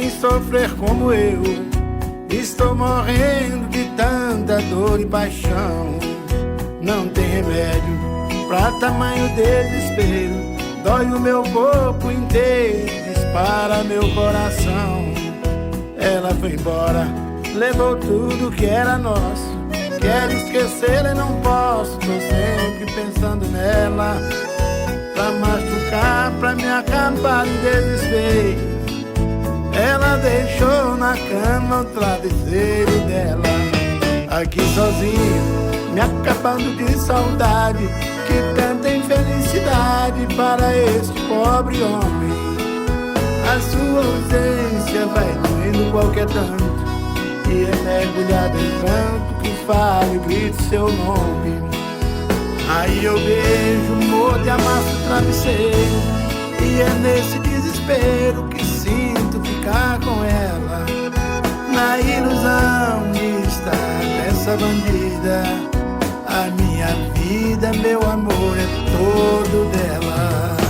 quem sofrer como eu. Estou morrendo de tanta dor e paixão. Não tem remédio pra tamanho desespero. Dói o meu corpo inteiro, dispara meu coração. Ela foi embora, levou tudo que era nosso. Quero esquecer e não posso, tô sempre pensando nela. Pra machucar, pra me acabar em desespero. Ela deixou na cama o travesseiro dela. Aqui sozinho, me acabando de saudade. Que tanta infelicidade para este pobre homem. A sua ausência vai doendo qualquer tanto. E é mergulhado em pranto que falo e grito seu nome. Aí eu beijo, mordo e amasso o travesseiro. E é nesse desespero que sinto ficar com ela. Na ilusão de estar essa bandida. A minha vida, meu amor, é todo dela.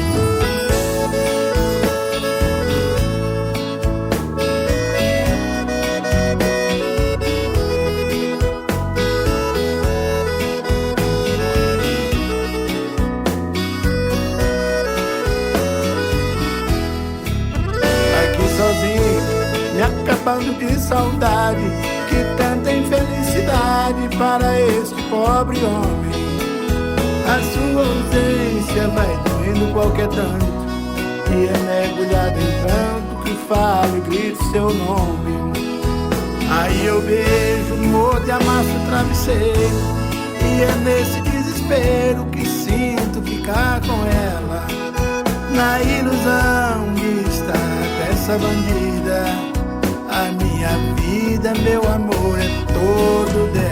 Me acabando de saudade. Que tanta infelicidade para este pobre homem. A sua ausência vai doendo qualquer tanto. E é mergulhado em pranto que falo e grito seu nome. Aí eu beijo, mordo e amasso o travesseiro. E é nesse desespero que sinto ficar com ela. Na ilusão de estar essa bandida. A minha vida, meu amor, é todo dela.